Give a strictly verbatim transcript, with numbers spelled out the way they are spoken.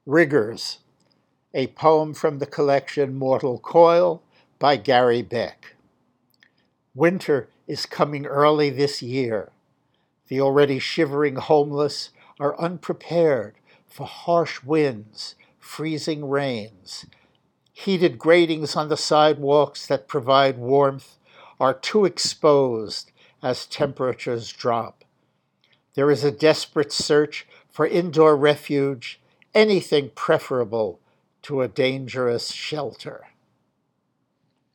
Riggers, a poem from the collection Mortal Coil by Gary Beck. Winter is coming early this year. The already shivering homeless are unprepared for harsh winds, freezing rains. Heated gratings on the sidewalks that provide warmth are too exposed as temperatures drop. There is a desperate search for indoor refuge, anything preferable to a dangerous shelter.